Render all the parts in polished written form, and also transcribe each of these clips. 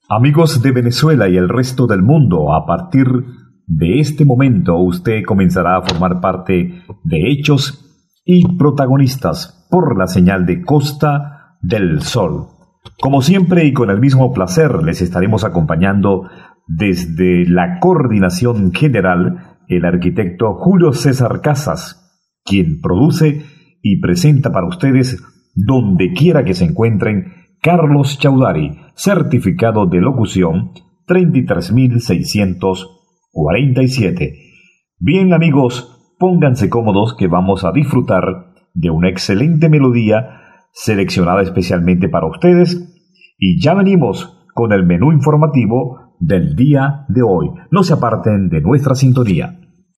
Amigos de Venezuela y el resto del mundo, a partir de este momento usted comenzará a formar parte de hechos y protagonistas por la señal de Costa del Sol. Como siempre y con el mismo placer les estaremos acompañando desde la coordinación general el arquitecto Julio César Casas, quien produce y presenta para ustedes donde quiera que se encuentren Carlos Chaudhary, certificado de locución 33.647. Bien amigos, pónganse cómodos que vamos a disfrutar de una excelente melodía seleccionada especialmente para ustedes y ya venimos con el menú informativo del día de hoy. No se aparten de nuestra sintonía.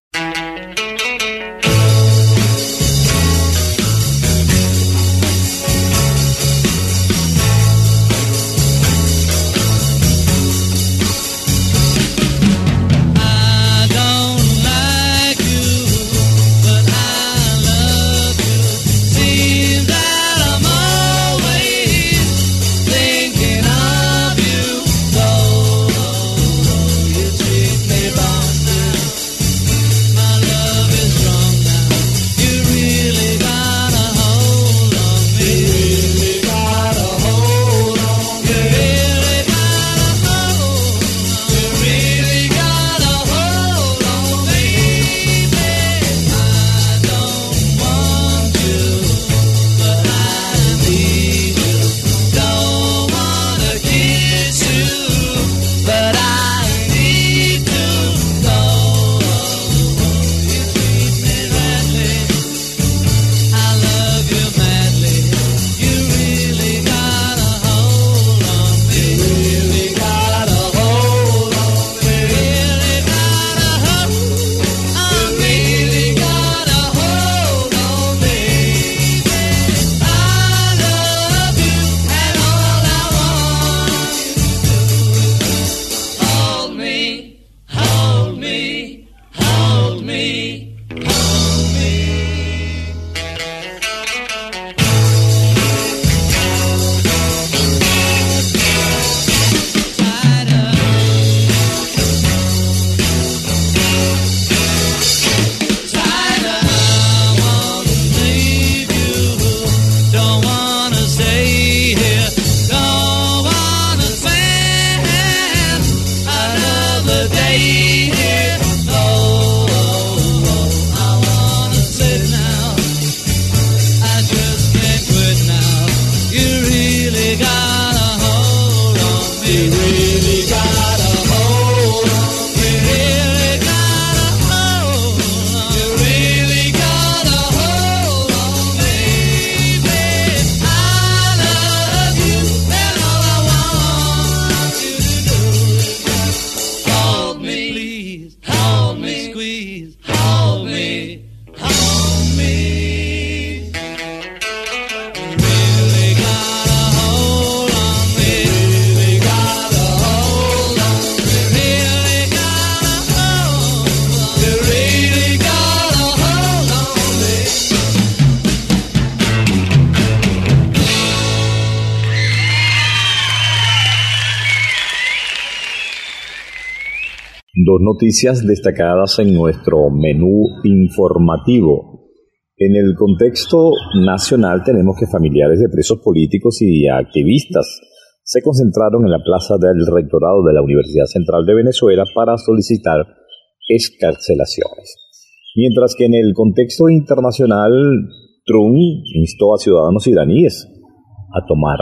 Dos noticias destacadas en nuestro menú informativo. En el contexto nacional tenemos que familiares de presos políticos y activistas se concentraron en la plaza del rectorado de la Universidad Central de Venezuela para solicitar excarcelaciones. Mientras que en el contexto internacional, Trump instó a ciudadanos iraníes a tomar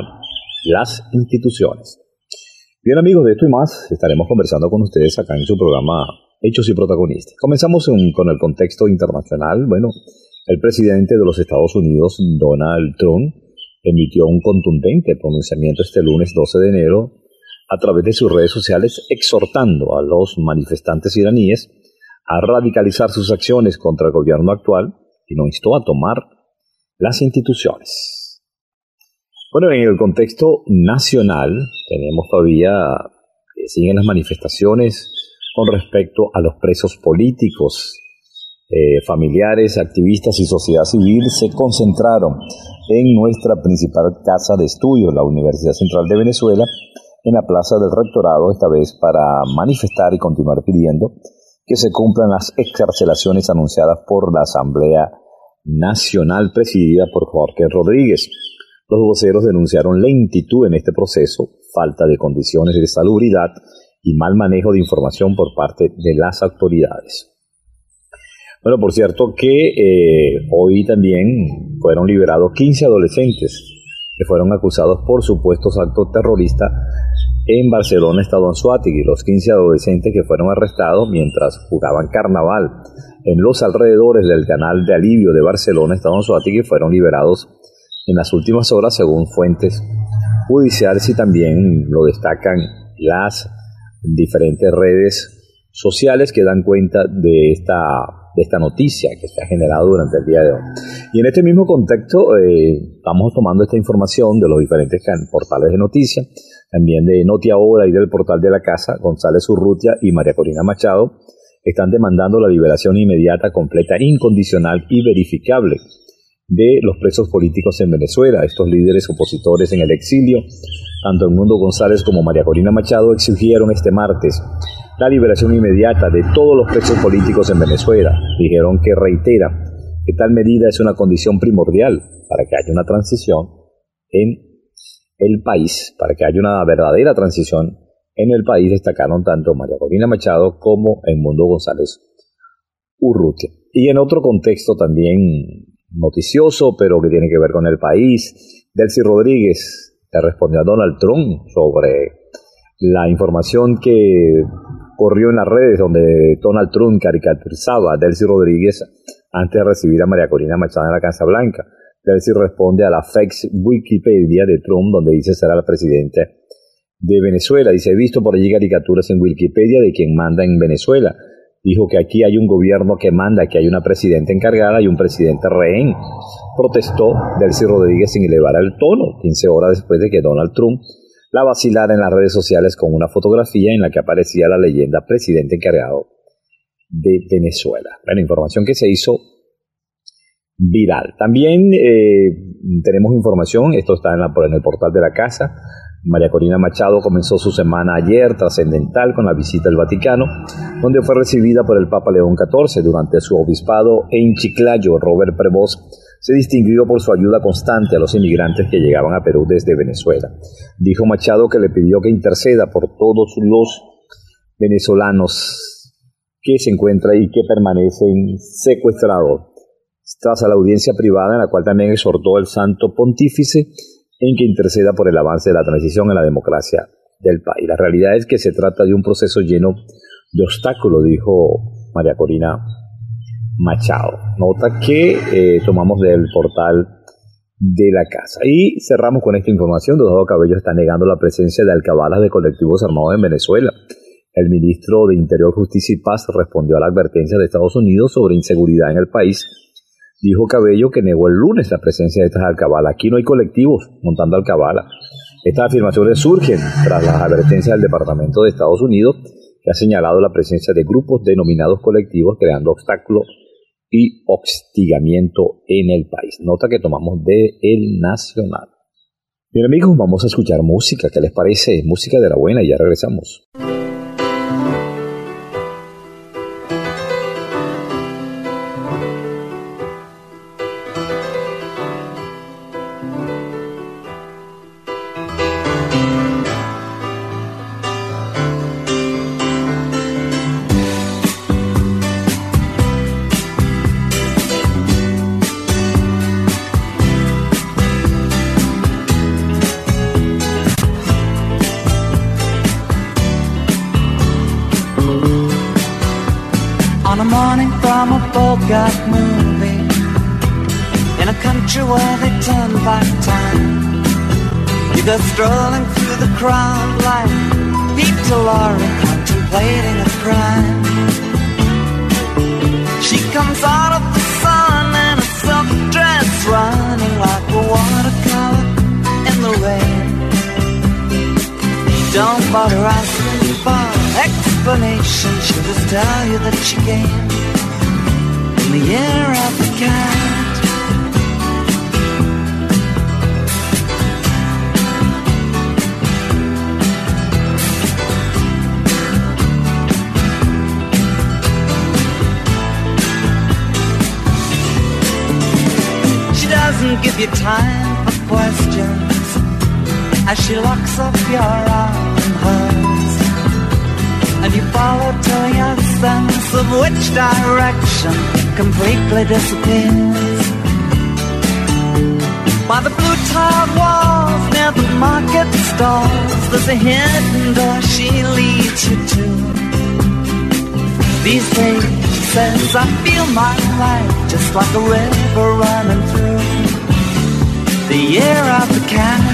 las instituciones. Bien amigos, de esto y más estaremos conversando con ustedes acá en su programa Hechos y Protagonistas. Comenzamos con el contexto internacional. Bueno, el presidente de los Estados Unidos, Donald Trump, emitió un contundente pronunciamiento este lunes 12 de enero a través de sus redes sociales exhortando a los manifestantes iraníes a radicalizar sus acciones contra el gobierno actual y lo instó a tomar las instituciones. Bueno, en el contexto nacional tenemos todavía siguen las manifestaciones con respecto a los presos políticos. Familiares, activistas y sociedad civil se concentraron en nuestra principal casa de estudios, la Universidad Central de Venezuela, en la plaza del rectorado, esta vez para manifestar y continuar pidiendo que se cumplan las excarcelaciones anunciadas por la Asamblea Nacional presidida por Jorge Rodríguez. Los voceros denunciaron lentitud en este proceso, falta de condiciones de salubridad y mal manejo de información por parte de las autoridades. Bueno, por cierto que hoy también fueron liberados 15 adolescentes que fueron acusados por supuestos actos terroristas en Barcelona, estado Anzoátegui. Los 15 adolescentes que fueron arrestados mientras jugaban carnaval en los alrededores del canal de alivio de Barcelona, estado Anzoátegui, fueron liberados en las últimas horas según fuentes judiciales, y también lo destacan las diferentes redes sociales que dan cuenta de esta noticia que se ha generado durante el día de hoy. Y en este mismo contexto estamos tomando esta información de los diferentes portales de noticias, también de Noti Ahora y del portal de la Casa. González Urrutia y María Corina Machado están demandando la liberación inmediata, completa, incondicional y verificable de los presos políticos en Venezuela. Estos líderes opositores en el exilio, tanto Edmundo González como María Corina Machado, exigieron este martes la liberación inmediata de todos los presos políticos en Venezuela. Dijeron que reitera que tal medida es una condición primordial para que haya una transición en el país, para que haya una verdadera transición en el país, destacaron tanto María Corina Machado como Edmundo González Urrutia. Y en otro contexto también noticioso, pero que tiene que ver con el país, Delcy Rodríguez le respondió a Donald Trump sobre la información que corrió en las redes donde Donald Trump caricaturizaba a Delcy Rodríguez antes de recibir a María Corina Machado en la Casa Blanca. Delcy responde a la fake Wikipedia de Trump, donde dice será el presidente de Venezuela. Dice: he visto por allí caricaturas en Wikipedia de quien manda en Venezuela. Dijo que aquí hay un gobierno que manda, que hay una presidenta encargada y un presidente rehén. Protestó Delcy Rodríguez sin elevar el tono, 15 horas después de que Donald Trump la vacilara en las redes sociales con una fotografía en la que aparecía la leyenda presidente encargado de Venezuela. Bueno, información que se hizo viral. También tenemos información, esto está en el portal de la Casa. María Corina Machado comenzó su semana ayer trascendental con la visita al Vaticano, donde fue recibida por el Papa León XIV. Durante su obispado en Chiclayo, Robert Prevost se distinguió por su ayuda constante a los inmigrantes que llegaban a Perú desde Venezuela. Dijo Machado que le pidió que interceda por todos los venezolanos que se encuentran y que permanecen secuestrados, tras a la audiencia privada en la cual también exhortó el Santo Pontífice en que interceda por el avance de la transición en la democracia del país. La realidad es que se trata de un proceso lleno de obstáculos, dijo María Corina Machado. Nota que tomamos del portal de la Casa. Y cerramos con esta información. Diosdado Cabello está negando la presencia de alcabalas de colectivos armados en Venezuela. El ministro de Interior, Justicia y Paz respondió a la advertencia de Estados Unidos sobre inseguridad en el país. Dijo Cabello que negó el lunes la presencia de estas alcabalas. Aquí no hay colectivos montando alcabalas. Estas afirmaciones surgen tras las advertencias del Departamento de Estados Unidos, que ha señalado la presencia de grupos denominados colectivos creando obstáculos y hostigamiento en el país. Nota que tomamos de El Nacional. Bien, amigos, vamos a escuchar música. ¿Qué les parece? Música de la buena y ya regresamos. Bogart movie in a country where they turn back time. You go strolling through the crowd like Peter Lorre contemplating a crime. She comes out of the sun in a silk dress, running like a watercolor in the rain. Don't bother asking for explanation, she'll just tell you that she came in the year of the cat. doesn't give you time for questions as she locks up your arm in hers, and you follow till your sense of which direction completely disappears. By the blue tiled walls near the market stalls, there's a hidden door she leads you to. These days, she says, I feel my life just like a river running through the year of the cat.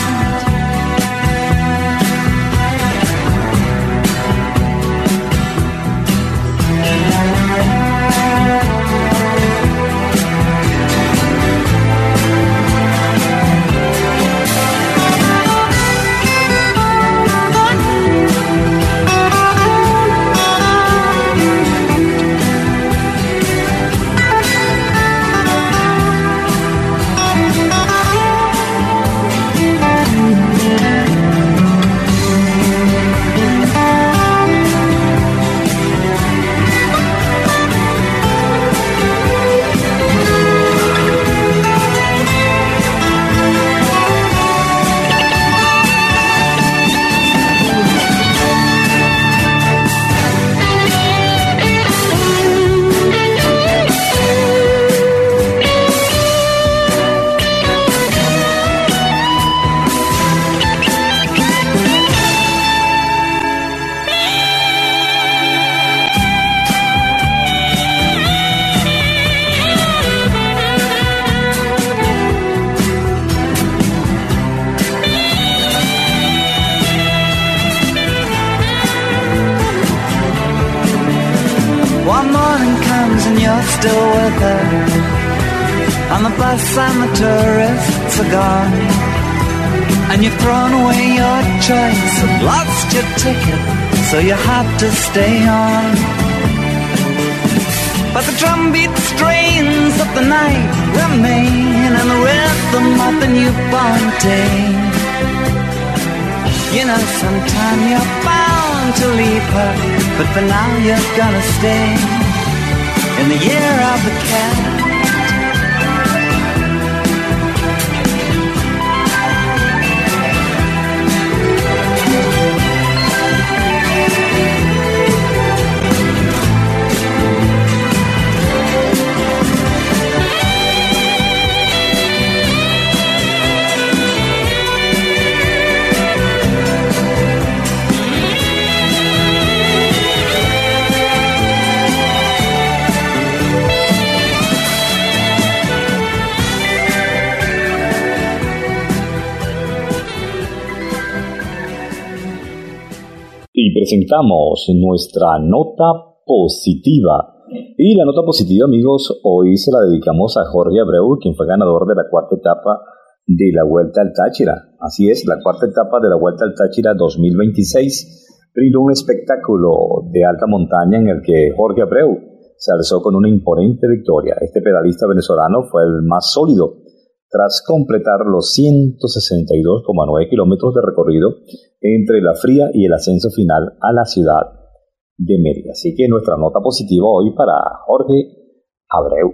Still with her, and the bus and the tourists are gone, and you've thrown away your choice and lost your ticket, so you have to stay on. But the drumbeat strains of the night remain, and the rhythm of the newborn day. You know, sometime you're bound to leave her, but for now you're gonna stay in the year of the cat. Y presentamos nuestra nota positiva. Y la nota positiva, amigos, hoy se la dedicamos a Jorge Abreu, quien fue ganador de la cuarta etapa de la Vuelta al Táchira. Así es, la cuarta etapa de la Vuelta al Táchira 2026 brindó un espectáculo de alta montaña en el que Jorge Abreu se alzó con una imponente victoria. Este pedalista venezolano fue el más sólido tras completar los 162,9 kilómetros de recorrido entre la fría y el ascenso final a la ciudad de Mérida. Así que nuestra nota positiva hoy para Jorge Abreu.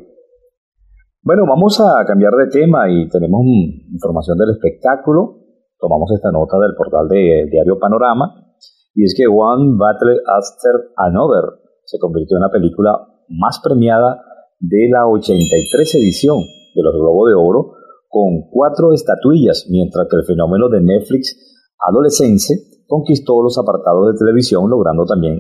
Bueno, vamos a cambiar de tema y tenemos información del espectáculo. Tomamos esta nota del portal del diario Panorama, y es que One Battle After Another se convirtió en la película más premiada de la 83 edición de los Globos de Oro, con 4 estatuillas, mientras que el fenómeno de Netflix adolescente conquistó los apartados de televisión, logrando también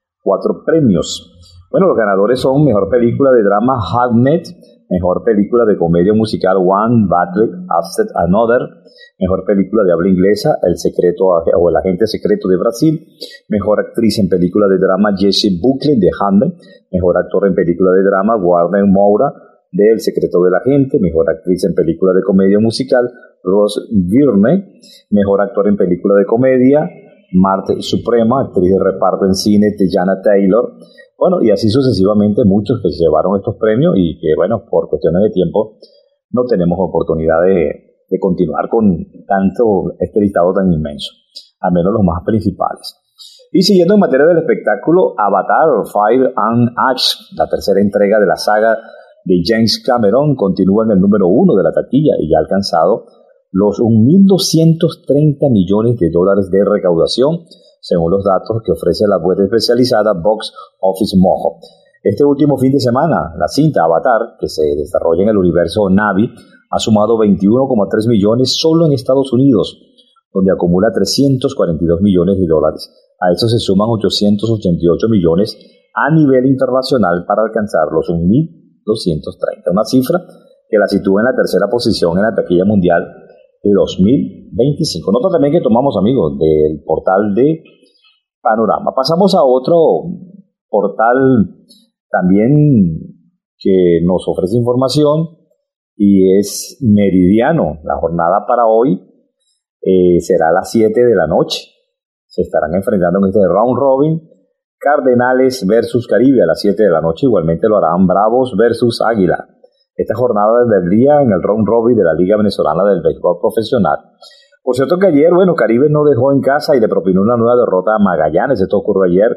4 premios. Bueno, los ganadores son Mejor Película de Drama Hamnet, Mejor Película de Comedia Musical One Battle After Another, Mejor Película de Habla Inglesa El Secreto o El Agente Secreto de Brasil, Mejor Actriz en Película de Drama Jessie Buckley de Hamnet, Mejor Actor en Película de Drama Warner Moura de El Secreto de la Gente, Mejor Actriz en Película de Comedia Musical Rose Byrne, Mejor Actor en Película de Comedia Marte Suprema, Actriz de Reparto en Cine Teyana Taylor. Bueno, y así sucesivamente muchos que se llevaron estos premios y que, bueno, por cuestiones de tiempo no tenemos oportunidad de continuar con este listado tan inmenso, al menos los más principales. Y siguiendo en materia del espectáculo, Avatar Fire and Ash, la tercera entrega de la saga de James Cameron continúa en el número 1 de la taquilla y ya ha alcanzado los 1.230 millones de dólares de recaudación, según los datos que ofrece la web especializada Box Office Mojo. Este último fin de semana, la cinta Avatar, que se desarrolla en el universo Na'vi, ha sumado 21,3 millones solo en Estados Unidos, donde acumula 342 millones de dólares. A eso se suman 888 millones a nivel internacional para alcanzar los 1.230, una cifra que la sitúa en la tercera posición en la taquilla mundial de 2025. Nota también que tomamos, amigos, del portal de Panorama. Pasamos a otro portal también que nos ofrece información y es Meridiano. La jornada para hoy será a las 7 de la noche. Se estarán enfrentando en este round robin Cardenales versus Caribe a las 7 de la noche. Igualmente lo harán Bravos versus Águila. Esta jornada vendría en el round robin de la Liga Venezolana del Béisbol Profesional. Por cierto que ayer, Caribe no dejó en casa y le propinó una nueva derrota a Magallanes. Esto ocurrió ayer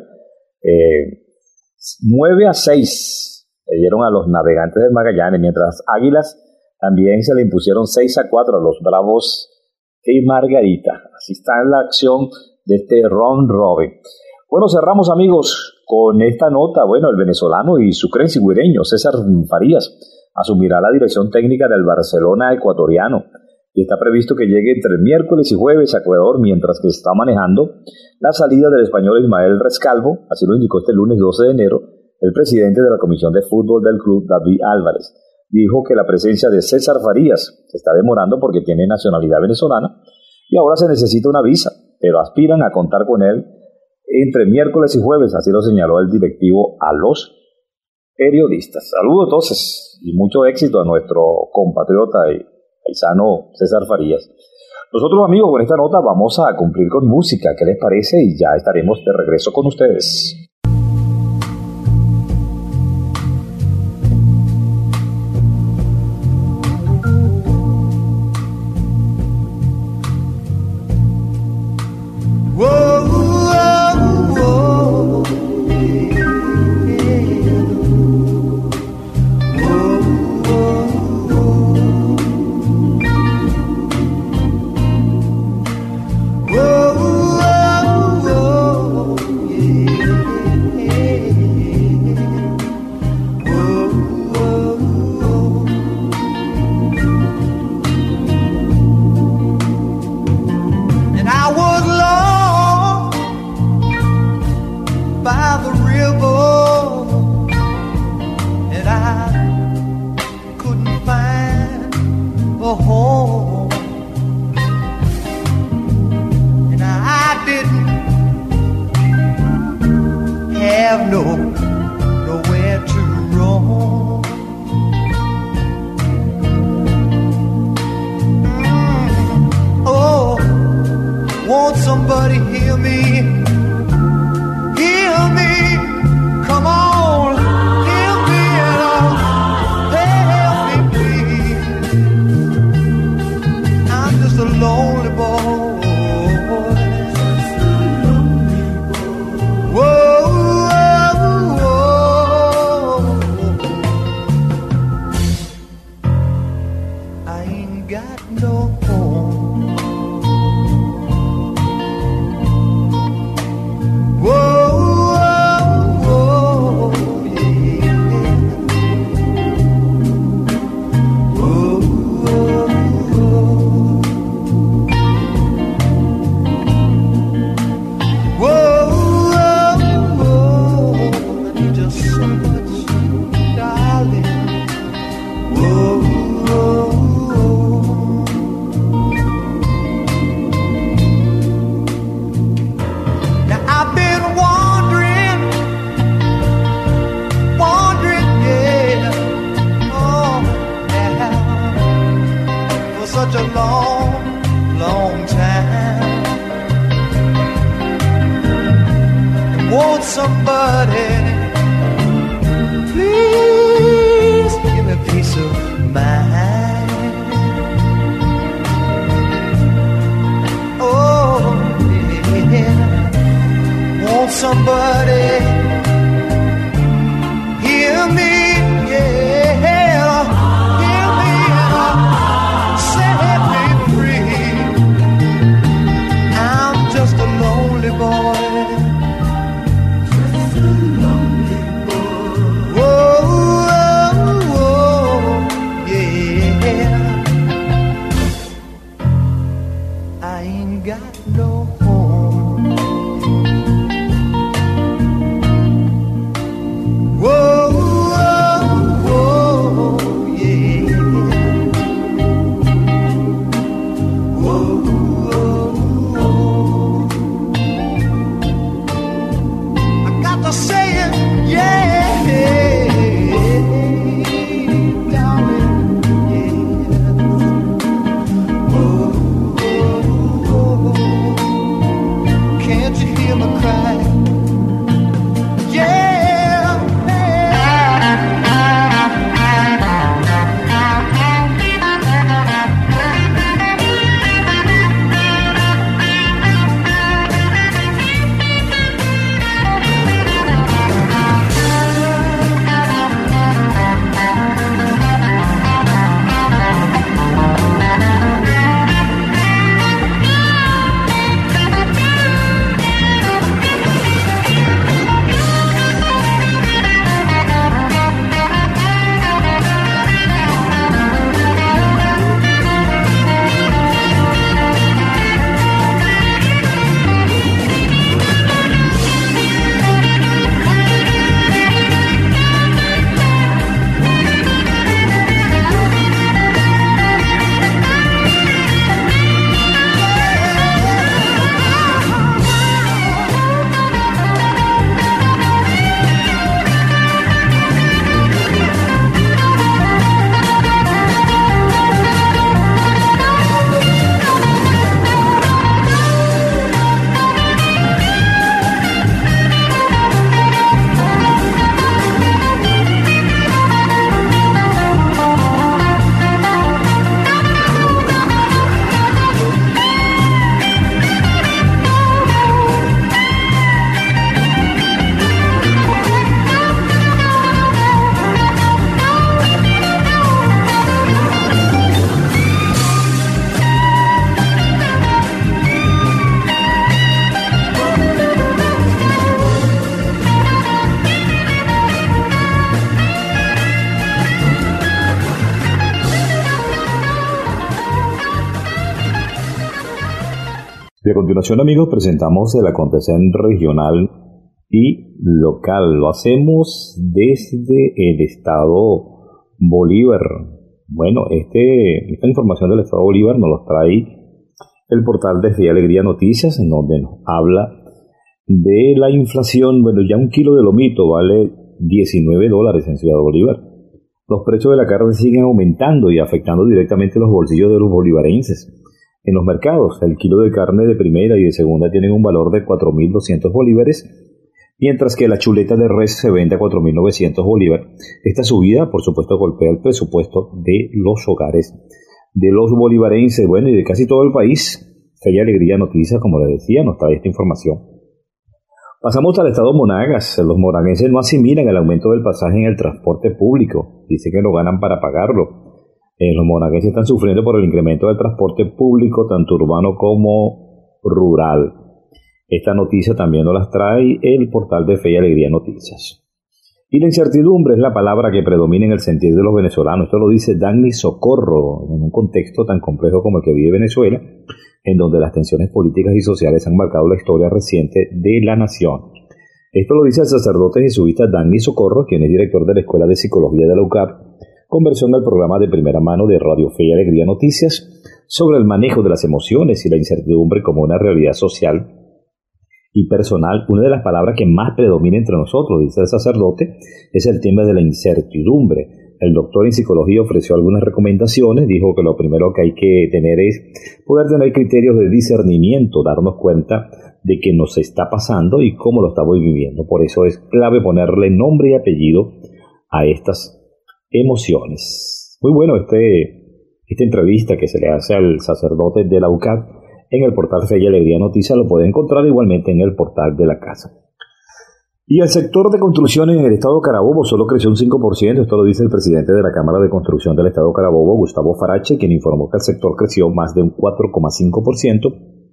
9-6. Le dieron a los Navegantes del Magallanes, mientras Águilas también se le impusieron 6-4 a los Bravos de Margarita. Así está en la acción de este round robin. Bueno, cerramos, amigos, con esta nota. El venezolano y sucrense-guireño César Farías asumirá la dirección técnica del Barcelona ecuatoriano y está previsto que llegue entre miércoles y jueves a Ecuador, mientras que está manejando la salida del español Ismael Rescalvo. Así lo indicó este lunes 12 de enero el presidente de la Comisión de Fútbol del club, David Álvarez. Dijo que la presencia de César Farías se está demorando porque tiene nacionalidad venezolana y ahora se necesita una visa, pero aspiran a contar con él entre miércoles y jueves. Así lo señaló el directivo a los periodistas. Saludos entonces y mucho éxito a nuestro compatriota y paisano César Farías. Nosotros, amigos, con esta nota vamos a cumplir con música. ¿Qué les parece? Y ya estaremos de regreso con ustedes. Somebody hear me, yeah. gonna cry. Yeah. Y a continuación, amigos, presentamos el acontecer regional y local. Lo hacemos desde el estado Bolívar. Bueno, esta información del estado Bolívar nos lo trae el portal de Fe y Alegría Noticias, en donde nos habla de la inflación. Bueno, ya un kilo de lomito vale $19 en Ciudad Bolívar. Los precios de la carne siguen aumentando y afectando directamente los bolsillos de los bolivarenses. En los mercados, el kilo de carne de primera y de segunda tienen un valor de 4.200 bolívares, mientras que la chuleta de res se vende a 4.900 bolívares. Esta subida, por supuesto, golpea el presupuesto de los hogares de los bolivarenses, bueno, y de casi todo el país. Fe y Alegría Noticias, como les decía, nos trae esta información. Pasamos al estado Monagas. Los monaguenses no asimilan el aumento del pasaje en el transporte público. Dicen que no ganan para pagarlo. Los monaguenses están sufriendo por el incremento del transporte público, tanto urbano como rural. Esta noticia también nos las trae el portal de Fe y Alegría Noticias. Y la incertidumbre es la palabra que predomina en el sentir de los venezolanos. Esto lo dice Dagny Socorro, en un contexto tan complejo como el que vive Venezuela, en donde las tensiones políticas y sociales han marcado la historia reciente de la nación. Esto lo dice el sacerdote jesuita Dagny Socorro, quien es director de la Escuela de Psicología de la UCAP, conversión al programa de primera mano de Radio Fe y Alegría Noticias sobre el manejo de las emociones y la incertidumbre como una realidad social y personal. Una de las palabras que más predomina entre nosotros, dice el sacerdote, es el tema de la incertidumbre. El doctor en psicología ofreció algunas recomendaciones. Dijo que lo primero que hay que tener es poder tener criterios de discernimiento, darnos cuenta de qué nos está pasando y cómo lo estamos viviendo. Por eso es clave ponerle nombre y apellido a estas emociones. Muy bueno esta entrevista que se le hace al sacerdote de la UCAP en el portal Fe y Alegría Noticias. Lo puede encontrar igualmente en el portal de la casa. Y el sector de construcción en el estado Carabobo solo creció un 5%. Esto lo dice el presidente de la Cámara de Construcción del estado Carabobo, Gustavo Farache, quien informó que el sector creció más de un 4,5%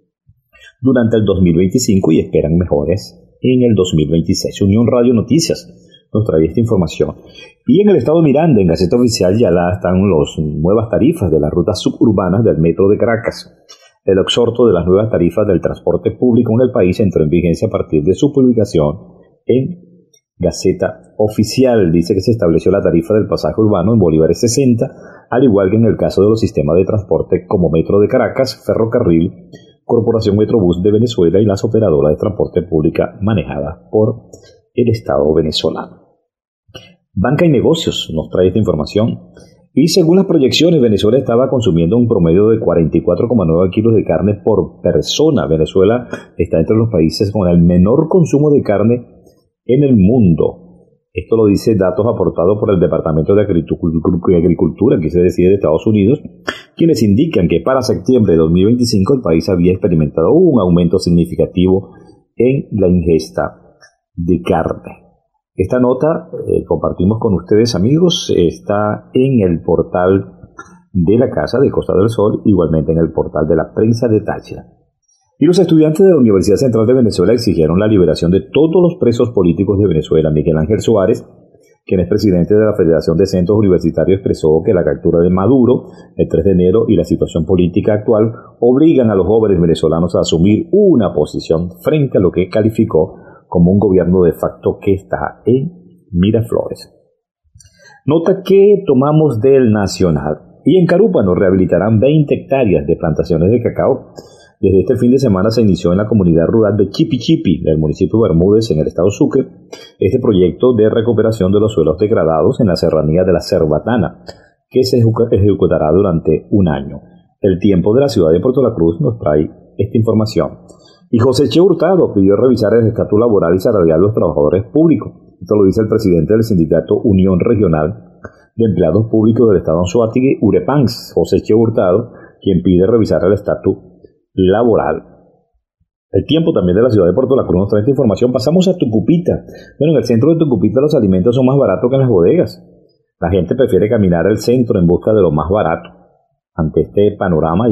durante el 2025 y esperan mejores en el 2026. Unión Radio Noticias nos trae esta información. Y en el estado de Miranda, en Gaceta Oficial, ya están las nuevas tarifas de las rutas suburbanas del Metro de Caracas. El exhorto de las nuevas tarifas del transporte público en el país entró en vigencia a partir de su publicación en Gaceta Oficial. Dice que se estableció la tarifa del pasaje urbano en bolívares 60, al igual que en el caso de los sistemas de transporte como Metro de Caracas, Ferrocarril, Corporación Metrobús de Venezuela y las operadoras de transporte pública manejadas por el Estado venezolano. Banca y Negocios nos trae esta información. Y según las proyecciones, Venezuela estaba consumiendo un promedio de 44,9 kilos de carne por persona. Venezuela está entre los países con el menor consumo de carne en el mundo. Esto lo dice datos aportados por el Departamento de Agricultura, que se decide de Estados Unidos, quienes indican que para septiembre de 2025 el país había experimentado un aumento significativo en la ingesta de carne. Esta nota compartimos con ustedes, amigos, está en el portal de la Casa de Costa del Sol, igualmente en el portal de la Prensa de Táchira. Y los estudiantes de la Universidad Central de Venezuela exigieron la liberación de todos los presos políticos de Venezuela. Miguel Ángel Suárez, quien es presidente de la Federación de Centros Universitarios, expresó que la captura de Maduro el 3 de enero y la situación política actual obligan a los jóvenes venezolanos a asumir una posición frente a lo que calificó como un gobierno de facto que está en Miraflores. Nota que tomamos del Nacional. Y en Carúpano rehabilitarán 20 hectáreas de plantaciones de cacao. Desde este fin de semana se inició en la comunidad rural de Chipi, del municipio de Bermúdez, en el estado Sucre, este proyecto de recuperación de los suelos degradados en la serranía de la Cerbatana, que se ejecutará durante un año. El Tiempo de la ciudad de Puerto La Cruz nos trae esta información. Y José Che Hurtado pidió revisar el estatus laboral y salarial de los trabajadores públicos. Esto lo dice el presidente del sindicato Unión Regional de Empleados Públicos del estado Anzoátegui, Urepans, José Che Hurtado, quien pide revisar el estatus laboral. El Tiempo también de la ciudad de Puerto La Cruz nos trae esta información. Pasamos a Tucupita. Bueno, en el centro de Tucupita los alimentos son más baratos que en las bodegas. La gente prefiere caminar al centro en busca de lo más barato. Ante este panorama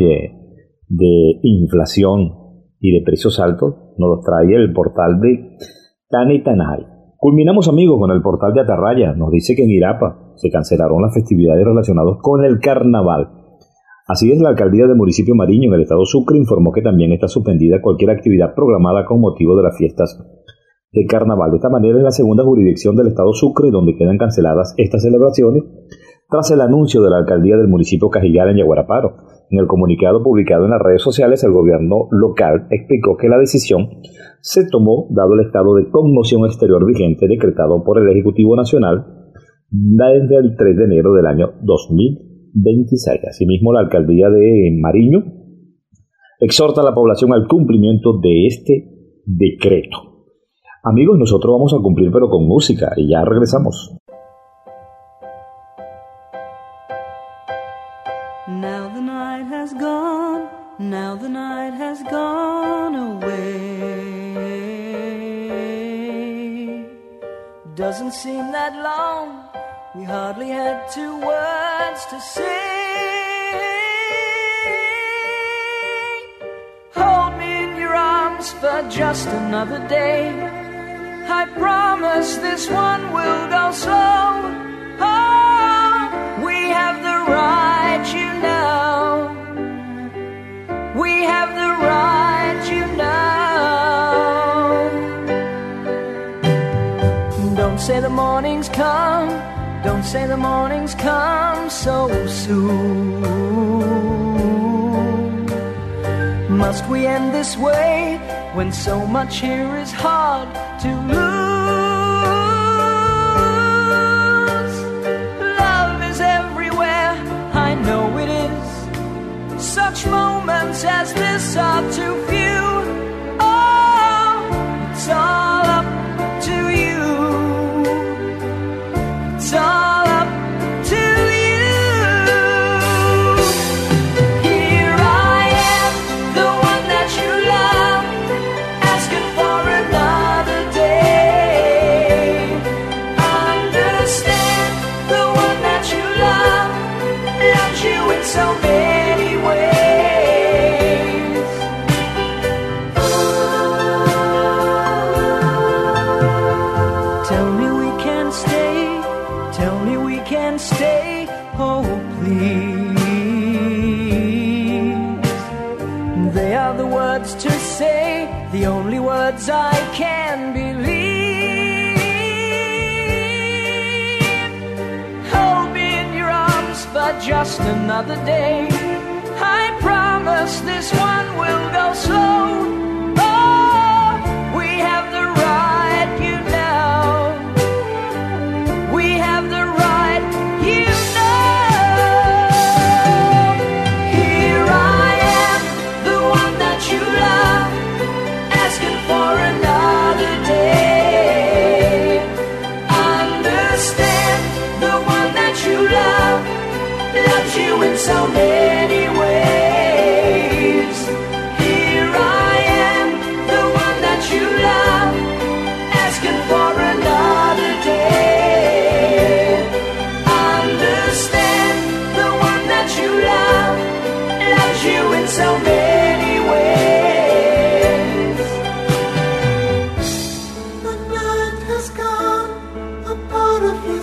de inflación y de precios altos, nos los trae el portal de Tanetanay. Culminamos, amigos, con el portal de Atarraya. Nos dice que en Irapa se cancelaron las festividades relacionadas con el carnaval. Así es, la alcaldía del municipio Mariño, en el estado Sucre, informó que también está suspendida cualquier actividad programada con motivo de las fiestas de carnaval. De esta manera es la segunda jurisdicción del estado Sucre donde quedan canceladas estas celebraciones tras el anuncio de la alcaldía del municipio Cajigal en Yaguaraparo. En el comunicado publicado en las redes sociales, el gobierno local explicó que la decisión se tomó dado el estado de conmoción exterior vigente decretado por el Ejecutivo Nacional desde el 3 de enero del año 2026. Asimismo, la alcaldía de Mariño exhorta a la población al cumplimiento de este decreto. Amigos, nosotros vamos a cumplir pero con música y ya regresamos. Now the night has gone, now the night has gone away. Doesn't seem that long, we hardly had 2 words to say. Hold me in your arms for just another day. I promise this one will go slow. Oh, we have the right, you know. We have the right, you know. Don't say the morning's come, don't say the morning's come so soon. Must we end this way when so much here is hard to lose? Love is everywhere, I know it is. Such moments as this are too few. Oh, it's all up to you. It's all up to you. Here I am, the one that you love, asking for another day. Understand, the one that you love loves you in so many ways. Tell me we can stay, tell me we can stay, oh please. They are the words to say, the only words I can believe. Hold me in your arms for just another day. I promise this one will go slow. Oh, we have the right, you know. We have the right, you know.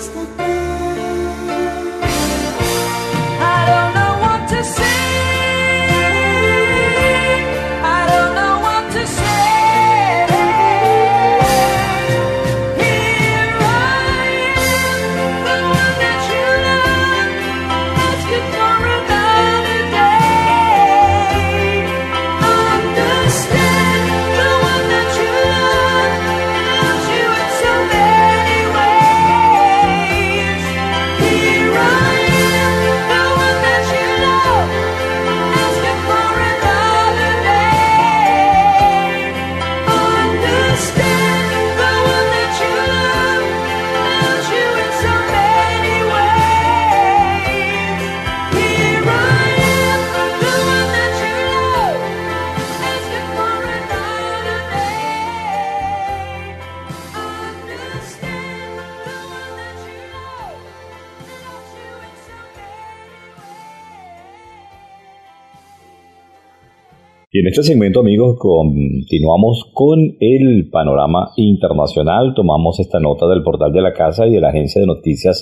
Y en este segmento, amigos, continuamos con el panorama internacional. Tomamos esta nota del portal de la casa y de la agencia de noticias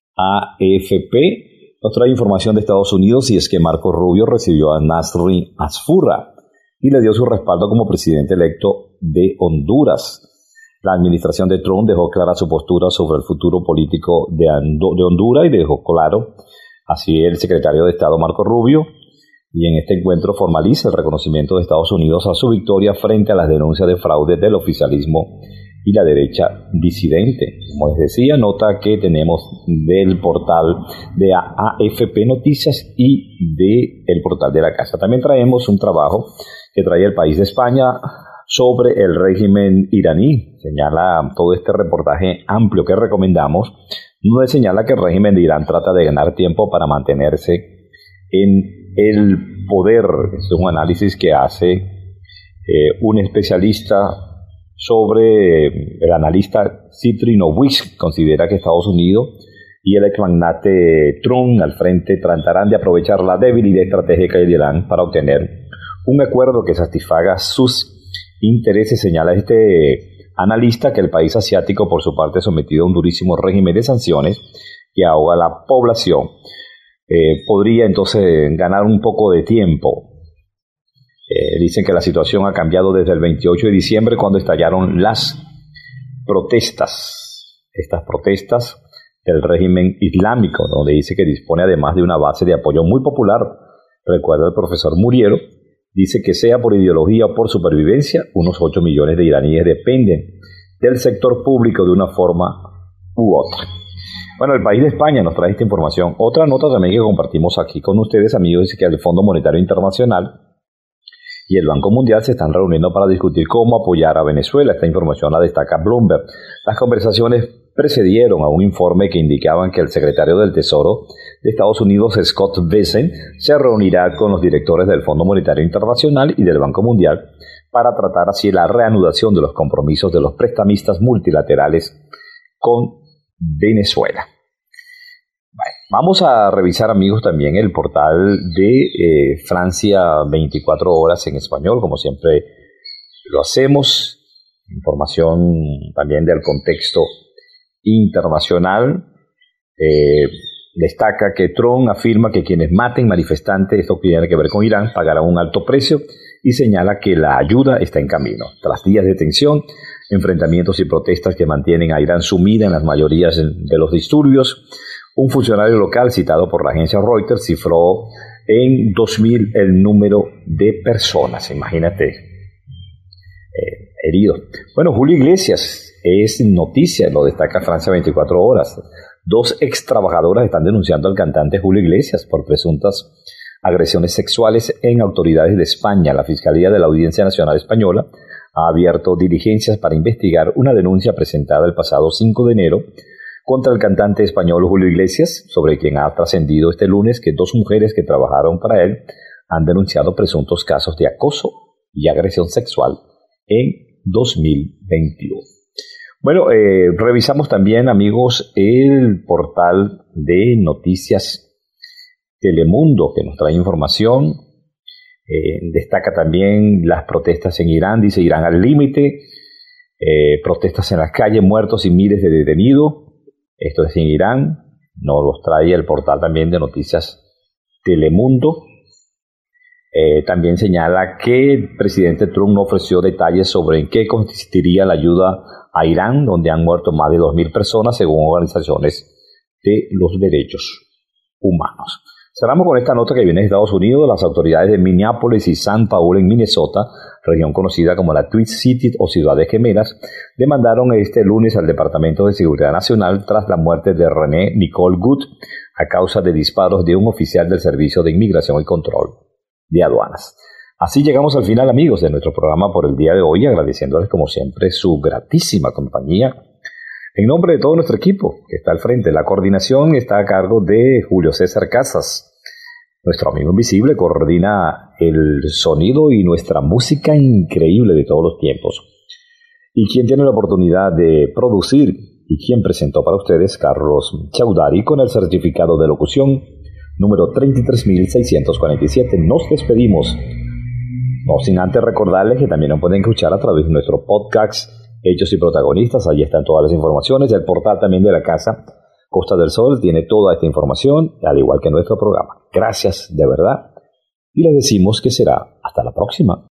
AFP. Nos trae información de Estados Unidos y es que Marco Rubio recibió a Nasrin Asfurra y le dio su respaldo como presidente electo de Honduras. La administración de Trump dejó clara su postura sobre el futuro político de Honduras y dejó claro así el secretario de Estado Marco Rubio. Y en este encuentro formaliza el reconocimiento de Estados Unidos a su victoria frente a las denuncias de fraude del oficialismo y la derecha disidente. Como les decía, nota que tenemos del portal de AFP Noticias y del portal de la casa. También traemos un trabajo que trae el País de España sobre el régimen iraní. Señala todo este reportaje amplio que recomendamos, donde señala que el régimen de Irán trata de ganar tiempo para mantenerse en el poder. Es un análisis que hace un especialista sobre el analista Citri Nowitzki. Considera que Estados Unidos y el ex magnate Trump al frente tratarán de aprovechar la debilidad estratégica de Irán para obtener un acuerdo que satisfaga sus intereses. Señala este analista que el país asiático, por su parte, sometido a un durísimo régimen de sanciones que ahoga a la población, podría entonces ganar un poco de tiempo. Dicen que la situación ha cambiado desde el 28 de diciembre cuando estallaron las protestas. Estas protestas del régimen islámico, donde dice que dispone además de una base de apoyo muy popular. Recuerda el profesor Muriero, dice que sea por ideología o por supervivencia, unos 8 millones de iraníes dependen del sector público de una forma u otra. Bueno, el País de España nos trae esta información. Otra nota también que compartimos aquí con ustedes, amigos, es que el Fondo Monetario Internacional y el Banco Mundial se están reuniendo para discutir cómo apoyar a Venezuela. Esta información la destaca Bloomberg. Las conversaciones precedieron a un informe que indicaban que el secretario del Tesoro de Estados Unidos, Scott Bessent, se reunirá con los directores del Fondo Monetario Internacional y del Banco Mundial para tratar así la reanudación de los compromisos de los prestamistas multilaterales con Venezuela. Bueno, vamos a revisar, amigos, también el portal de Francia 24 horas en español, como siempre lo hacemos. Información también del contexto internacional. Destaca que Trump afirma que quienes maten manifestantes, esto que tiene que ver con Irán, pagarán un alto precio, y señala que la ayuda está en camino. Tras días de tensión, enfrentamientos y protestas que mantienen a Irán sumida en las mayorías de los disturbios, un funcionario local citado por la agencia Reuters cifró en 2.000 el número de personas. Imagínate, heridos. Bueno, Julio Iglesias es noticia, lo destaca Francia 24 horas. 2 ex trabajadoras están denunciando al cantante Julio Iglesias por presuntas agresiones sexuales en autoridades de España. La Fiscalía de la Audiencia Nacional Española ha abierto diligencias para investigar una denuncia presentada el pasado 5 de enero contra el cantante español Julio Iglesias, sobre quien ha trascendido este lunes que 2 mujeres que trabajaron para él han denunciado presuntos casos de acoso y agresión sexual en 2021. Bueno, revisamos también, amigos, el portal de noticias Telemundo, que nos trae información. Destaca también las protestas en Irán, dice Irán al límite, protestas en las calles, muertos y miles de detenidos. Esto es en Irán, nos los trae el portal también de noticias Telemundo. También señala que el presidente Trump no ofreció detalles sobre en qué consistiría la ayuda a Irán, donde han muerto más de 2.000 personas según organizaciones de los derechos humanos. Cerramos con esta nota que viene de Estados Unidos. Las autoridades de Minneapolis y St. Paul en Minnesota, región conocida como la Twin City o Ciudades Gemelas, demandaron este lunes al Departamento de Seguridad Nacional tras la muerte de Renee Nicole Good a causa de disparos de un oficial del Servicio de Inmigración y Control de Aduanas. Así llegamos al final, amigos, de nuestro programa por el día de hoy, agradeciéndoles como siempre su gratísima compañía. En nombre de todo nuestro equipo que está al frente, la coordinación está a cargo de Julio César Casas. Nuestro amigo invisible coordina el sonido y nuestra música increíble de todos los tiempos. Y quien tiene la oportunidad de producir y quien presentó para ustedes, Carlos Chaudhary, con el certificado de locución número 33.647. Nos despedimos, no sin antes recordarles que también nos pueden escuchar a través de nuestro podcast Hechos y Protagonistas. Allí están todas las informaciones. El portal también de la casa Costa del Sol tiene toda esta información, al igual que nuestro programa. Gracias de verdad y les decimos que será hasta la próxima.